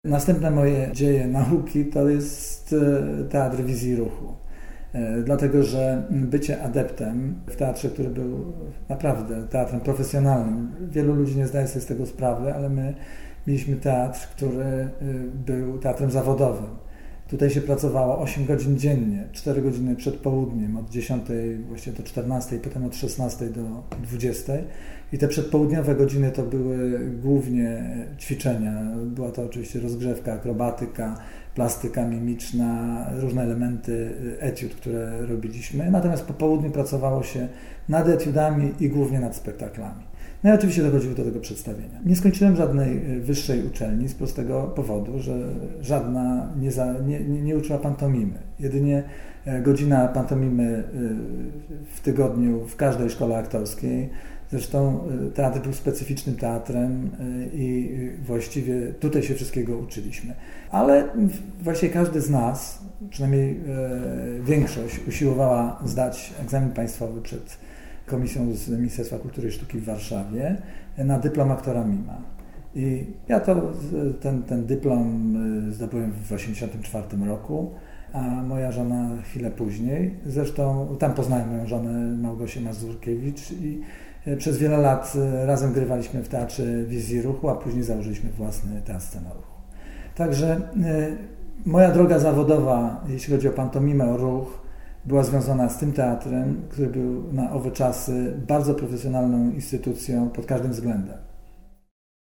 Następne moje dzieje nauki to jest teatr wizji ruchu. Dlatego, że bycie adeptem w teatrze, który był naprawdę teatrem profesjonalnym, wielu ludzi nie zdaje sobie z tego sprawy, ale my mieliśmy teatr, który był teatrem zawodowym. Tutaj się pracowało 8 godzin dziennie, 4 godziny przed południem, od 10 właściwie do 14, potem od 16 do 20. I te przedpołudniowe godziny to były głównie ćwiczenia. Była to oczywiście rozgrzewka, akrobatyka, plastyka mimiczna, różne elementy etiud, które robiliśmy. Natomiast po południu pracowało się nad etiudami i głównie nad spektaklami. No i oczywiście dochodziło do tego przedstawienia. Nie skończyłem żadnej wyższej uczelni z prostego powodu, że żadna nie uczyła pantomimy. Jedynie godzina pantomimy w tygodniu w każdej szkole aktorskiej. Zresztą teatr był specyficznym teatrem i właściwie tutaj się wszystkiego uczyliśmy. Ale właściwie każdy z nas, przynajmniej większość, usiłowała zdać egzamin państwowy przed komisją z Ministerstwa Kultury i Sztuki w Warszawie na dyplom aktora mima. I ja ten dyplom zdobyłem w 1984 roku, a moja żona chwilę później. Zresztą tam poznałem moją żonę Małgosię Mazurkiewicz i przez wiele lat razem grywaliśmy w Teatrze Wizji Ruchu, a później założyliśmy własny teatr Scena Ruchu. Także moja droga zawodowa, jeśli chodzi o pantomimę, o ruch, była związana z tym teatrem, który był na owe czasy bardzo profesjonalną instytucją pod każdym względem.